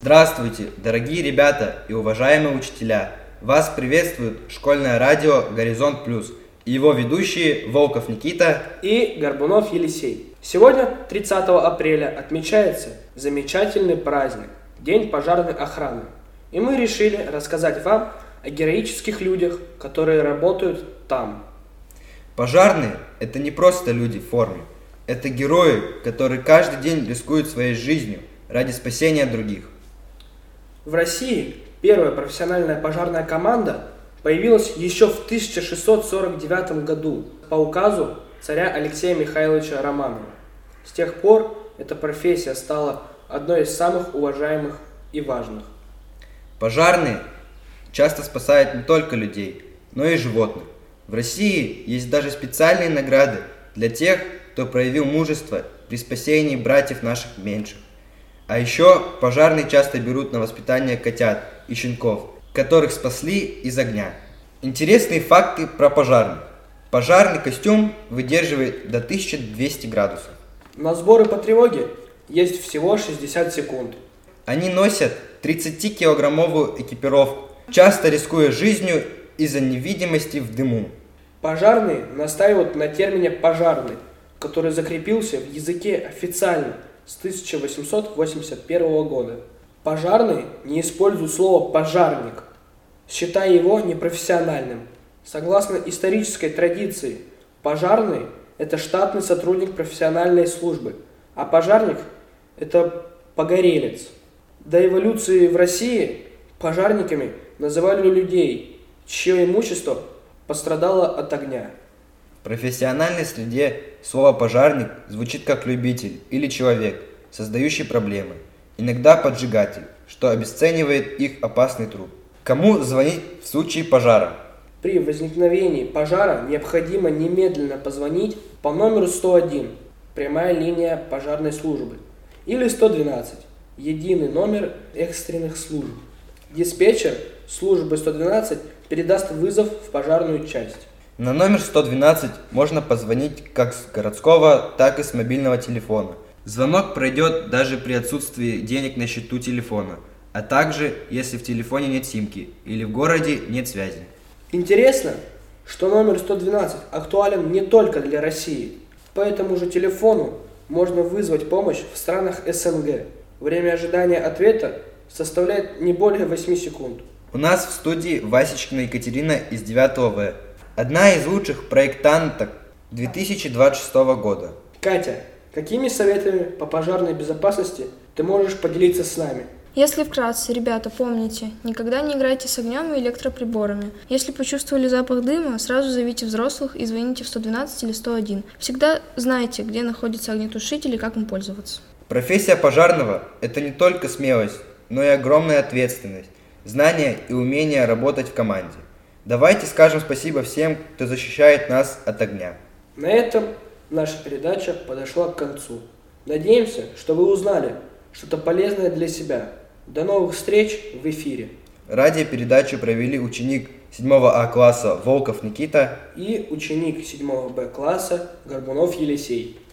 Здравствуйте, дорогие ребята и уважаемые учителя! Вас приветствует школьное радио «Горизонт Плюс» и его ведущие Волков Никита и Горбунов Елисей. Сегодня, 30 апреля, отмечается замечательный праздник – День пожарной охраны. И мы решили рассказать вам о героических людях, которые работают там. Пожарные – это не просто люди в форме. Это герои, которые каждый день рискуют своей жизнью ради спасения других. В России первая профессиональная пожарная команда появилась еще в 1649 году по указу царя Алексея Михайловича Романова. С тех пор эта профессия стала одной из самых уважаемых и важных. Пожарные часто спасают не только людей, но и животных. В России есть даже специальные награды для тех, кто проявил мужество при спасении братьев наших меньших. А еще пожарные часто берут на воспитание котят и щенков, которых спасли из огня. Интересные факты про пожарных. Пожарный костюм выдерживает до 1200 градусов. На сборы по тревоге есть всего 60 секунд. Они носят 30-килограммовую экипировку, часто рискуя жизнью из-за невидимости в дыму. Пожарные настаивают на термине «пожарный», который закрепился в языке официально с 1881 года. Пожарные не используют слово «пожарник», считая его непрофессиональным. Согласно исторической традиции, пожарный – это штатный сотрудник профессиональной службы, а пожарник – это погорелец. До эволюции в России пожарниками называли людей, чье имущество пострадало от огня. В профессиональной среде слово «пожарник» звучит как любитель или человек, создающий проблемы, иногда поджигатель, что обесценивает их опасный труд. Кому звонить в случае пожара? При возникновении пожара необходимо немедленно позвонить по номеру 101, прямая линия пожарной службы, или 112, единый номер экстренных служб. Диспетчер службы 112 передаст вызов в пожарную часть. На номер 112 можно позвонить как с городского, так и с мобильного телефона. Звонок пройдет даже при отсутствии денег на счету телефона, а также если в телефоне нет симки или в городе нет связи. Интересно, что номер 112 актуален не только для России. По этому же телефону можно вызвать помощь в странах СНГ. Время ожидания ответа составляет не более 8 секунд. У нас в студии Васечкина Екатерина из 9 В. Одна из лучших проектанток 2026 года. Катя, какими советами по пожарной безопасности ты можешь поделиться с нами? Если вкратце, ребята, помните, никогда не играйте с огнем и электроприборами. Если почувствовали запах дыма, сразу зовите взрослых и звоните в 112 или 101. Всегда знайте, где находится огнетушитель и как им пользоваться. Профессия пожарного – это не только смелость, но и огромная ответственность, знание и умение работать в команде. Давайте скажем спасибо всем, кто защищает нас от огня. На этом наша передача подошла к концу. Надеемся, что вы узнали что-то полезное для себя. До новых встреч в эфире. Радиопередачу провели ученик 7 А класса Волков Никита и ученик 7 Б класса Горбунов Елисей.